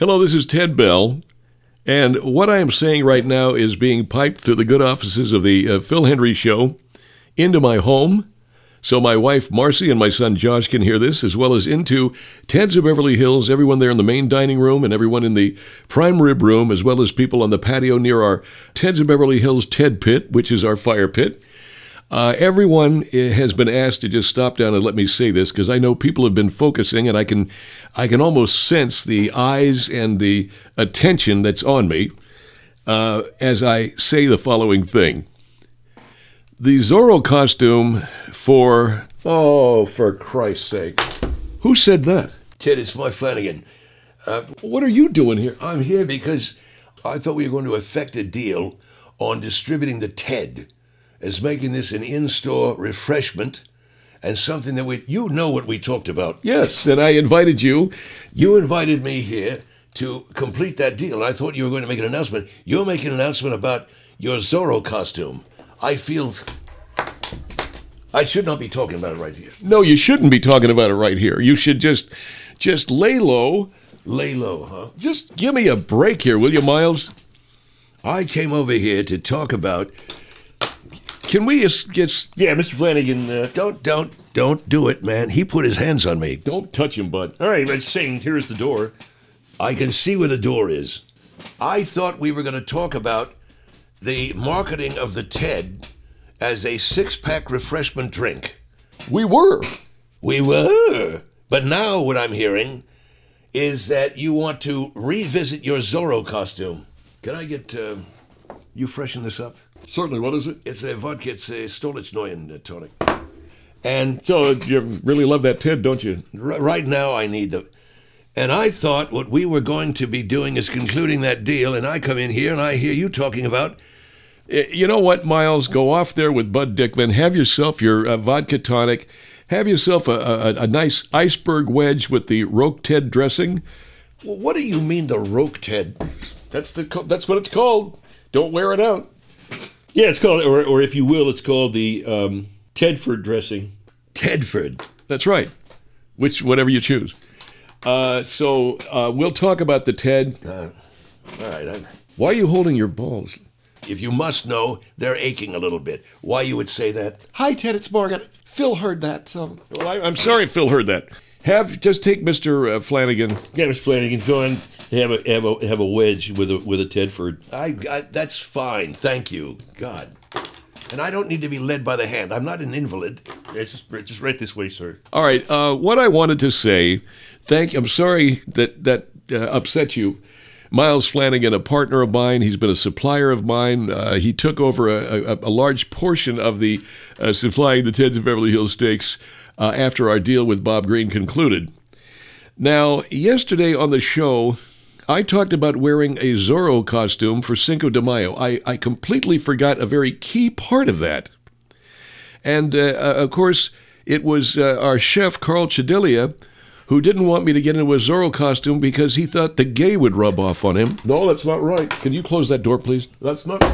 Hello, this is Ted Bell, and what I am saying right now is being piped through the good offices of the Phil Hendrie Show into my home, so my wife Marcy and my son Josh can hear this, as well as into Ted's of Beverly Hills, everyone there in the main dining room and everyone in the prime rib room, as well as people on the patio near our Ted's of Beverly Hills Ted Pit, which is our fire pit. Everyone has been asked to just stop down and let me say this, because I know people have been focusing, and I can almost sense the eyes and the attention that's on me as I say the following thing. The Zorro costume for Christ's sake. Who said that? Ted, it's Mike Flanagan. What are you doing here? I'm here because I thought we were going to effect a deal on distributing the Ted as making this an in-store refreshment and something that you know what we talked about. Yes, and I invited you. You invited me here to complete that deal, and I thought you were going to make an announcement. You're making an announcement about your Zorro costume. I feel I should not be talking about it right here. No, you shouldn't be talking about it right here. You should just lay low. Lay low, huh? Just give me a break here, will you, Miles? I came over here to talk about... Can we get... Yeah, Mr. Flanagan. Don't do it, man. He put his hands on me. Don't touch him, bud. All right, I'm saying here's the door. I can see where the door is. I thought we were going to talk about the marketing of the Ted as a six-pack refreshment drink. We were. But now what I'm hearing is that you want to revisit your Zorro costume. Can I get... you freshen this up? Certainly. What is it? It's a vodka. It's a Stolichnaya tonic. And so you really love that Ted, don't you? Right now I need the... And I thought what we were going to be doing is concluding that deal, and I come in here and I hear you talking about... You know what, Miles? Go off there with Bud Dickman. Have yourself your vodka tonic. Have yourself a nice iceberg wedge with the Roque Ted dressing. Well, what do you mean the Roque Ted? That's what it's called. Don't wear it out. Yeah, it's called, or if you will, it's called the Tedford dressing. Tedford. That's right. Whatever you choose. So we'll talk about the Ted. All right. Why are you holding your balls? If you must know, they're aching a little bit. Why you would say that? Hi, Ted, it's Morgan. Phil heard that, so... Well, I'm sorry Phil heard that. Just take Mr. Flanagan. Yeah, Mr. Flanagan, go on. Have a wedge with a Tedford. That's fine, thank you. God. And I don't need to be led by the hand. I'm not an invalid. It's just right this way, sir. All right, what I wanted to say, I'm sorry that upset you. Miles Flanagan, a partner of mine, he's been a supplier of mine. He took over a large portion of the supplying the Ted's of Beverly Hills steaks after our deal with Bob Green concluded. Now, yesterday on the show, I talked about wearing a Zorro costume for Cinco de Mayo. I completely forgot a very key part of that. And, of course, it was our chef, Carl Chedilia, who didn't want me to get into a Zorro costume because he thought the gay would rub off on him. No, that's not right. Can you close that door, please? That's not...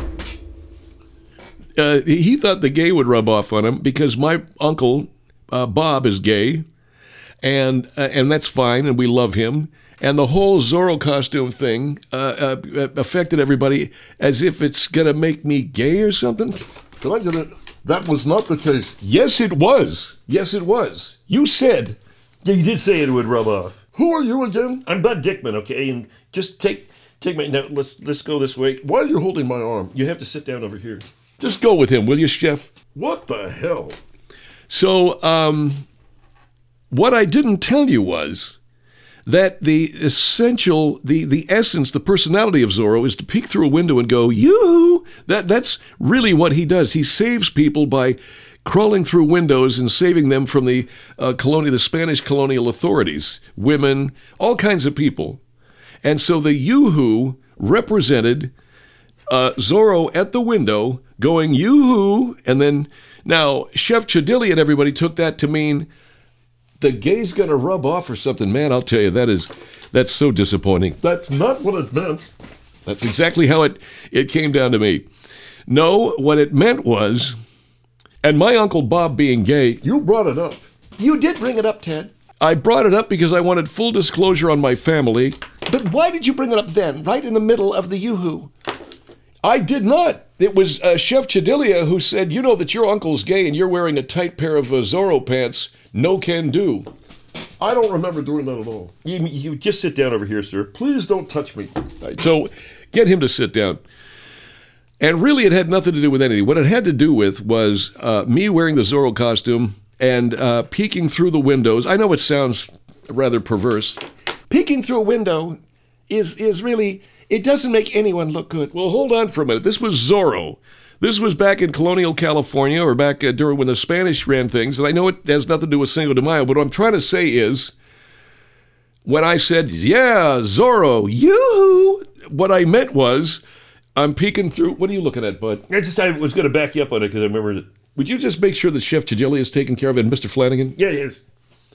He thought the gay would rub off on him because my uncle, Bob, is gay, and that's fine, and we love him. And the whole Zorro costume thing affected everybody as if it's going to make me gay or something. Can I get it? That was not the case. Yes, it was. Yes, it was. You said... Yeah, you did say it would rub off. Who are you again? I'm Bud Dickman, okay? And just take my... Now, let's go this way. Why are you holding my arm? You have to sit down over here. Just go with him, will you, Chef? What the hell? So, what I didn't tell you was that the essential, the essence, the personality of Zorro is to peek through a window and go, yoo-hoo! That's really what he does. He saves people by crawling through windows and saving them from the Spanish colonial authorities, women, all kinds of people. And so the yoo-hoo represented Zorro at the window going yoo-hoo, and then now Chef Chedilia and everybody took that to mean the gay's gonna rub off or something. Man, I'll tell you, that's so disappointing. That's not what it meant. That's exactly how it came down to me. No, what it meant was, and my Uncle Bob being gay, You brought it up. You did bring it up, Ted. I brought it up because I wanted full disclosure on my family. But why did you bring it up then, right in the middle of the yoo-hoo? I did not. It was Chef Chedilia who said, you know that your uncle's gay and you're wearing a tight pair of Zorro pants. No can do. I don't remember doing that at all. You just sit down over here, sir. Please don't touch me. Right, so get him to sit down. And really, it had nothing to do with anything. What it had to do with was me wearing the Zorro costume and peeking through the windows. I know it sounds rather perverse. Peeking through a window is really, it doesn't make anyone look good. Well, hold on for a minute. This was Zorro. This was back in colonial California, or back during when the Spanish ran things. And I know it has nothing to do with Cinco de Mayo, but what I'm trying to say is, when I said, yeah, Zorro, yoo-hoo, what I meant was, I'm peeking through. What are you looking at, bud? I was going to back you up on it because I remember it. Would you just make sure that Chef Chedilia is taken care of and Mr. Flanagan? Yeah, it is.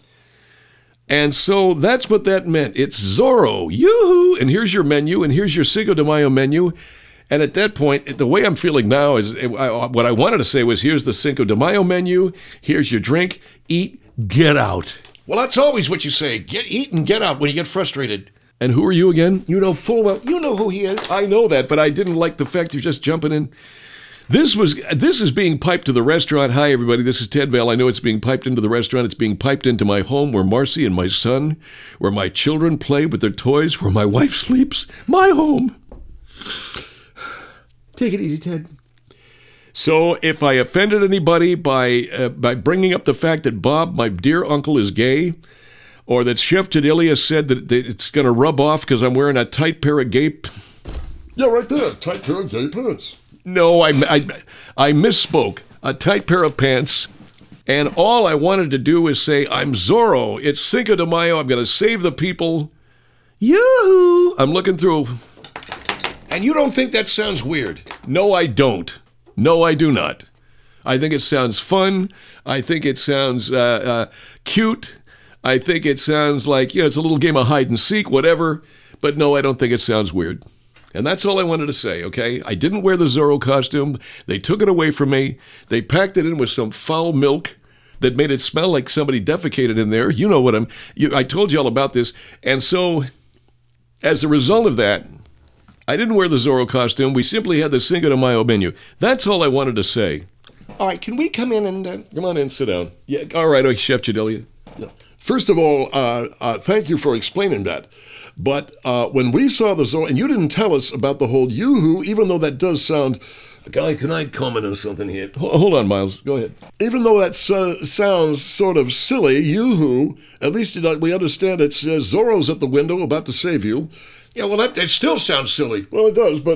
And so that's what that meant. It's Zorro, yoo-hoo, and here's your menu, and here's your Cinco de Mayo menu. And at that point, the way I'm feeling now is, what I wanted to say was, here's the Cinco de Mayo menu, here's your drink, eat, get out. Well, that's always what you say. Eat and get out when you get frustrated. And who are you again? You know full well, you know who he is. I know that, but I didn't like the fact you're just jumping in. This is being piped to the restaurant. Hi, everybody. This is Ted Vale. I know it's being piped into the restaurant. It's being piped into my home where Marcy and my son, where my children play with their toys, where my wife sleeps. My home. Take it easy, Ted. So if I offended anybody by bringing up the fact that Bob, my dear uncle, is gay, or that Chef Chedilia said that it's going to rub off because I'm wearing a tight pair of gay... Yeah, right there. Tight pair of gay pants. No, I misspoke. A tight pair of pants. And all I wanted to do is say, I'm Zorro. It's Cinco de Mayo. I'm going to save the people. Yoo-hoo! I'm looking through. And you don't think that sounds weird? No, I don't. No, I do not. I think it sounds fun. I think it sounds cute. I think it sounds like, it's a little game of hide and seek, whatever. But no, I don't think it sounds weird. And that's all I wanted to say, okay? I didn't wear the Zorro costume. They took it away from me. They packed it in with some foul milk that made it smell like somebody defecated in there. You know what I told you all about this. And so, as a result of that, I didn't wear the Zorro costume. We simply had the Cinco de Mayo menu. That's all I wanted to say. All right, can we come in and... Come on in, sit down. Yeah, all right, Chef Chedilia. First of all, thank you for explaining that. But when we saw the Zorro, and you didn't tell us about the whole yoo-hoo, even though that does sound... Can I comment on something here? Hold on, Miles. Go ahead. Even though that sounds sort of silly, yoo-hoo, at least we understand it's Zorro's at the window about to save you. Yeah, well, that still sounds silly. Well, it does,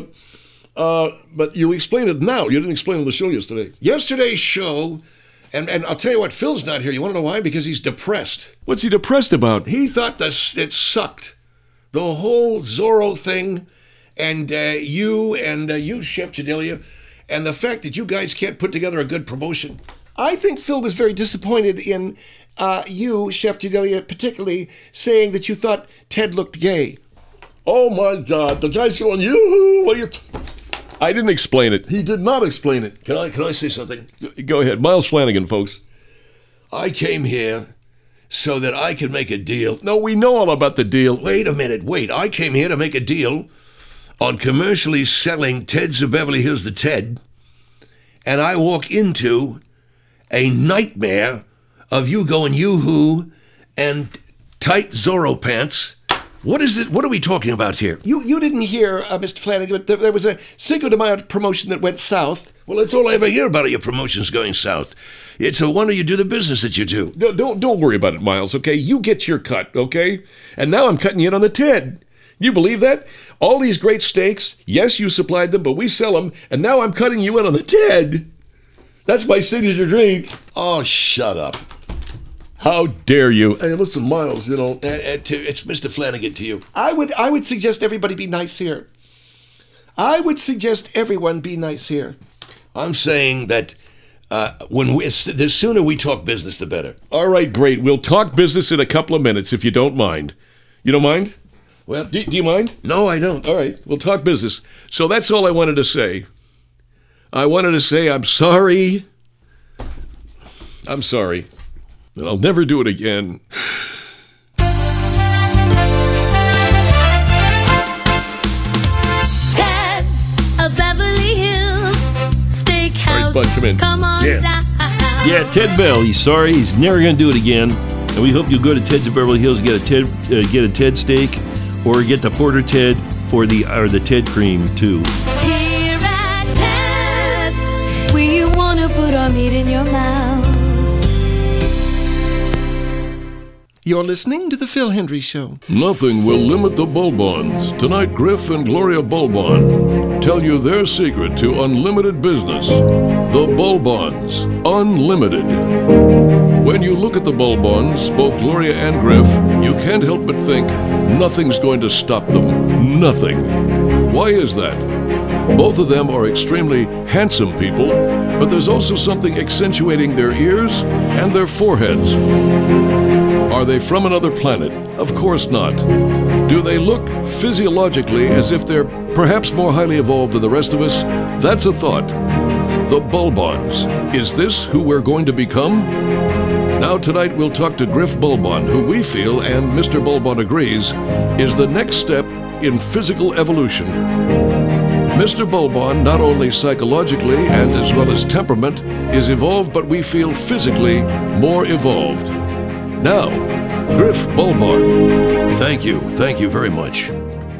but you explained it now. You didn't explain it on the show yesterday. Yesterday's show, and I'll tell you what, Phil's not here. You want to know why? Because he's depressed. What's he depressed about? He thought that it sucked. The whole Zorro thing, and you, Chef Chedilia, and the fact that you guys can't put together a good promotion. I think Phil was very disappointed in you, Chef Chedilia, particularly saying that you thought Ted looked gay. Oh, my God. The guy's going, yoo-hoo. What are you... I didn't explain it. He did not explain it. Can I say something? Go ahead. Miles Flanagan, folks. I came here so that I could make a deal. No, we know all about the deal. Wait a minute. Wait. I came here to make a deal on commercially selling Ted's of Beverly Hills to Ted, and I walk into a nightmare of you going yoo-hoo and tight Zorro pants. What is it? What are we talking about here? You didn't hear, Mr. Flanagan, but there was a Cinco de Mayo promotion that went south. Well, that's all I ever hear about your promotions going south. It's a wonder you do the business that you do. Don't worry about it, Miles, okay? You get your cut, okay? And now I'm cutting you in on the Ted. You believe that? All these great steaks, yes, you supplied them, but we sell them, and now I'm cutting you in on the Ted. That's my signature drink. Oh, shut up. How dare you? Hey, listen, Miles, It's Mr. Flanagan to you. I would suggest everybody be nice here. I would suggest everyone be nice here. I'm saying that the sooner we talk business, the better. All right, great. We'll talk business in a couple of minutes, if you don't mind. You don't mind? Well, Do you mind? no, I don't. All right, we'll talk business. So that's all I wanted to say. I wanted to say I'm sorry. I'm sorry. And I'll never do it again. statement. Come on down. Yeah, Ted Bell. He's sorry. He's never going to do it again. And we hope you go to Ted's of Beverly Hills and get a Ted steak, or get the Porter Ted, or the Ted cream too. Here at Ted's, we want to put our meat in your mouth. You're listening to The Phil Hendry Show. Nothing will limit the Bulbons. Tonight, Griff and Gloria Bulbon tell you their secret to unlimited business. The Bulbons, unlimited. When you look at the Bulbons, both Gloria and Griff, you can't help but think nothing's going to stop them. Nothing. Why is that? Both of them are extremely handsome people, but there's also something accentuating their ears and their foreheads. Are they from another planet? Of course not. Do they look physiologically as if they're perhaps more highly evolved than the rest of us? That's a thought. The Bulbons. Is this who we're going to become? Now tonight we'll talk to Griff Bulbon, who we feel, and Mr. Bulbon agrees, is the next step in physical evolution. Mr. Bulbon, not only psychologically and as well as temperament, is evolved, but we feel physically more evolved. Now, Griff Bulbon. Thank you very much.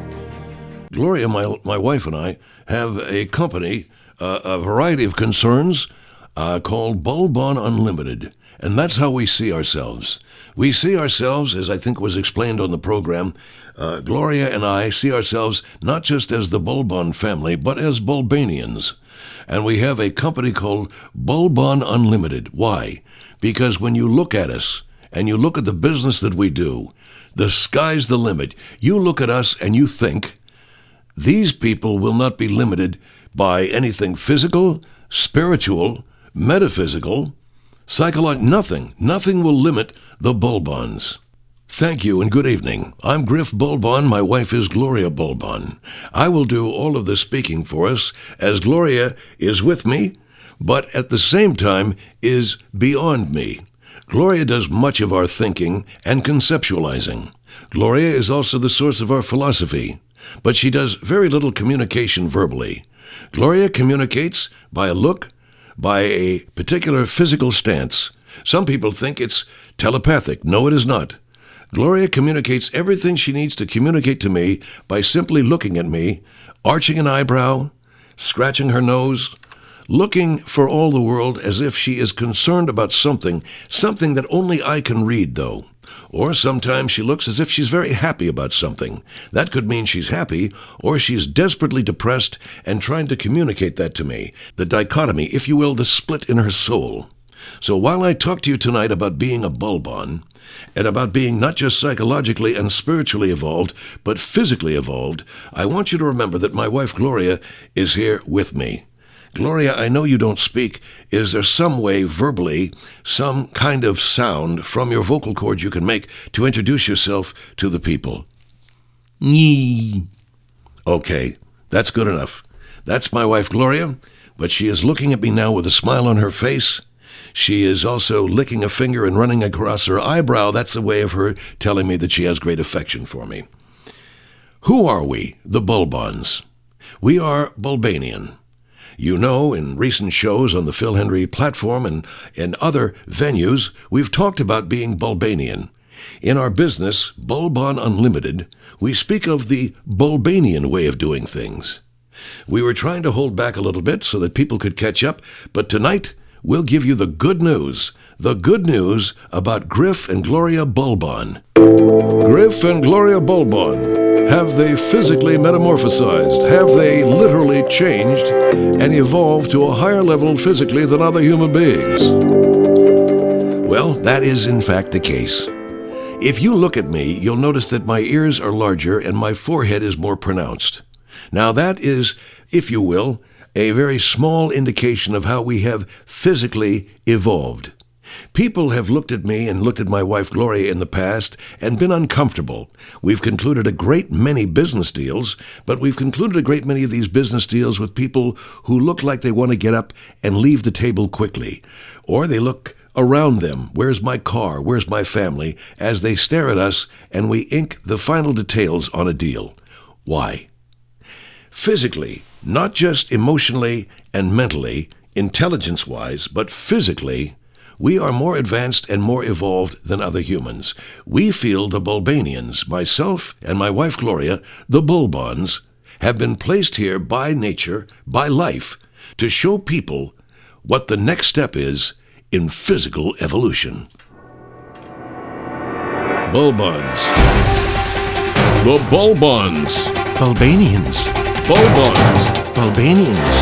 Gloria, my wife, and I have a company, a variety of concerns called Bulbon Unlimited, and that's how we see ourselves. We see ourselves, as I think was explained on the program, Gloria and I see ourselves not just as the Bulbon family, but as Bulbanians. And we have a company called Bulbon Unlimited. Why? Because when you look at us, and you look at the business that we do, the sky's the limit. You look at us and you think, these people will not be limited by anything physical, spiritual, metaphysical, psychological, nothing. Nothing will limit the Bulbons. Thank you and good evening. I'm Griff Bulbon. My wife is Gloria Bulbon. I will do all of the speaking for us as Gloria is with me, but at the same time is beyond me. Gloria does much of our thinking and conceptualizing. Gloria is also the source of our philosophy, but she does very little communication verbally. Gloria communicates by a look, by a particular physical stance. Some people think it's telepathic. No, it is not. Gloria communicates everything she needs to communicate to me by simply looking at me, arching an eyebrow, scratching her nose, looking for all the world as if she is concerned about something that only I can read, though. Or sometimes she looks as if she's very happy about something. That could mean she's happy, or she's desperately depressed and trying to communicate that to me. The dichotomy, if you will, the split in her soul. So while I talk to you tonight about being a Bulbon, and about being not just psychologically and spiritually evolved, but physically evolved, I want you to remember that my wife Gloria is here with me. Gloria, I know you don't speak. Is there some way, verbally, some kind of sound from your vocal cords you can make to introduce yourself to the people? Nee. Okay, that's good enough. That's my wife, Gloria, but she is looking at me now with a smile on her face. She is also licking a finger and running across her eyebrow. That's a way of her telling me that she has great affection for me. Who are we, the Bulbons? We are Bulbanian. You know, in recent shows on the Phil Hendry platform and in other venues, we've talked about being Bulbanian. In our business, Bulbon Unlimited, we speak of the Bulbanian way of doing things. We were trying to hold back a little bit so that people could catch up, but tonight we'll give you the good news about Griff and Gloria Bulbon. Griff and Gloria Bulbon. Have they physically metamorphosized? Have they literally changed and evolved to a higher level physically than other human beings? Well, that is in fact the case. If you look at me, you'll notice that my ears are larger and my forehead is more pronounced. Now that is, if you will, a very small indication of how we have physically evolved. People have looked at me and looked at my wife Gloria in the past and been uncomfortable. We've concluded a great many business deals, but we've concluded a great many of these business deals with people who look like they want to get up and leave the table quickly. Or they look around them, where's my car, where's my family, as they stare at us and we ink the final details on a deal. Why? Physically, not just emotionally and mentally, intelligence-wise, but physically, we are more advanced and more evolved than other humans. We feel the Bulbanians, myself and my wife Gloria, the Bulbons, have been placed here by nature, by life, to show people what the next step is in physical evolution. Bulbons. The Bulbons. Bulbanians. Bulbons. Bulbanians.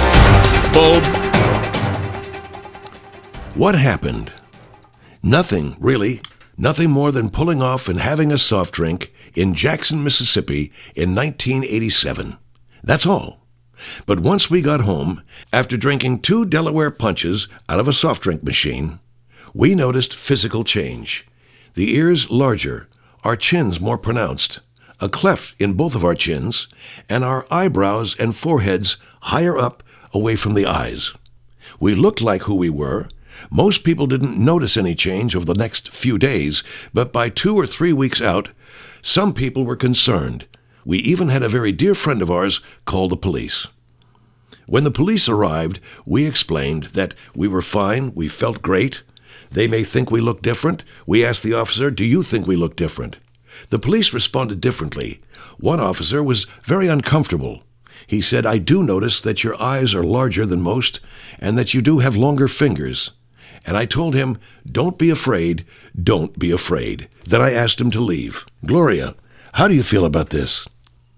What happened? Nothing, really. Nothing more than pulling off and having a soft drink in Jackson, Mississippi in 1987. That's all. But once we got home, after drinking 2 Delaware punches out of a soft drink machine, we noticed physical change. The ears larger, our chins more pronounced, a cleft in both of our chins, and our eyebrows and foreheads higher up away from the eyes. We looked like who we were. Most people didn't notice any change over the next few days, but by 2 or 3 weeks out, some people were concerned. We even had a very dear friend of ours call the police. When the police arrived, we explained that we were fine, we felt great. They may think we look different. We asked the officer, "Do you think we look different?" The police responded differently. One officer was very uncomfortable. He said, "I do notice that your eyes are larger than most and that you do have longer fingers." And I told him, "Don't be afraid, don't be afraid." Then I asked him to leave. Gloria, how do you feel about this?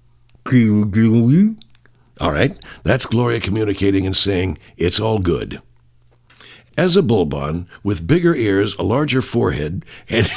All right, that's Gloria communicating and saying, it's all good. As a Bulbon with bigger ears, a larger forehead, and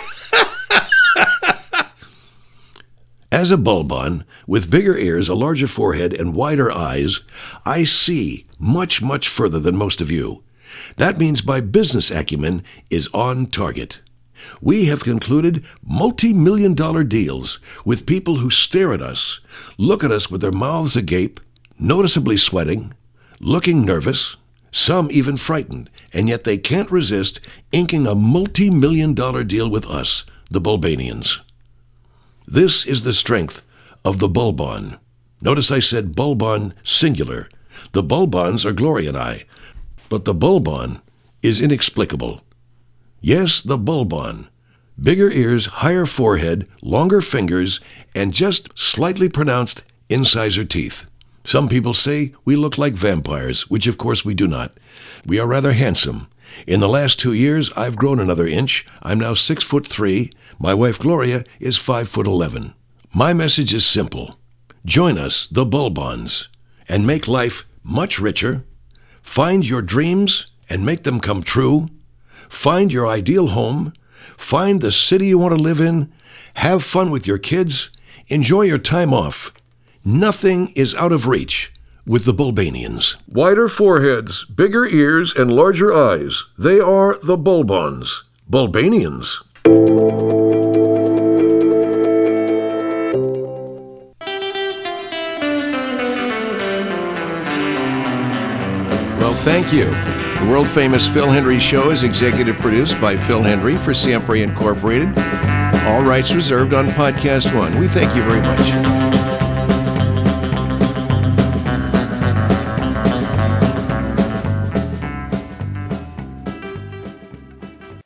As a Bulbon with bigger ears, a larger forehead, and wider eyes, I see much, much further than most of you. That means my business acumen is on target. We have concluded multi-million-dollar deals with people who stare at us, look at us with their mouths agape, noticeably sweating, looking nervous, some even frightened, and yet they can't resist inking a multi-million-dollar deal with us, the Bulbanians. This is the strength of the Bulbon. Notice I said Bulbon singular. The Bulbons are Gloria and I, but the Bulbon is inexplicable. Yes, the Bulbon. Bigger ears, higher forehead, longer fingers, and just slightly pronounced incisor teeth. Some people say we look like vampires, which of course we do not. We are rather handsome. In the last 2 years, I've grown another inch. I'm now 6'3". My wife Gloria is 5'11". My message is simple. Join us, the Bulbons, and make life much richer. Find your dreams and make them come true. Find your ideal home. Find the city you want to live in. Have fun with your kids. Enjoy your time off. Nothing is out of reach with the Bulbanians. Wider foreheads, bigger ears, and larger eyes. They are the Bulbons. Bulbanians. Well, thank you. The world-famous Phil Hendrie Show is executive produced by Phil Hendrie for Siempre Incorporated. All rights reserved on Podcast One. We thank you very much.